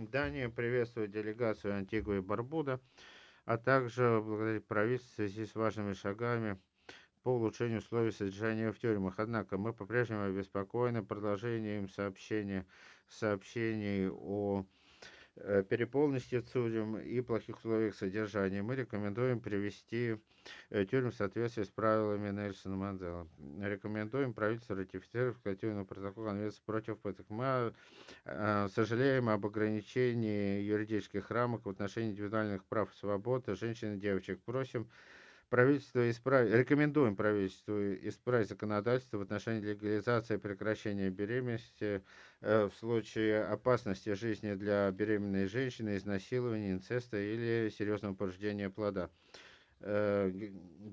Дания приветствует делегацию Антигуа и Барбуда, а также благодарит правительство в связи с важными шагами по улучшению условий содержания в тюрьмах. Однако мы по-прежнему обеспокоены продолжением сообщений о переполненности тюрем и плохих условиях содержания. Мы рекомендуем привести тюрьмы в соответствии с правилами Нельсона Манделы. Рекомендуем правительству ратифицировать факультативный протокол Конвенции против пыток. Мы сожалеем об ограничении юридических рамок в отношении индивидуальных прав и свобод женщин и девочек. Рекомендуем правительству исправить законодательство в отношении легализации и прекращения беременности в случае опасности жизни для беременной женщины, изнасилования, инцеста или серьезного повреждения плода.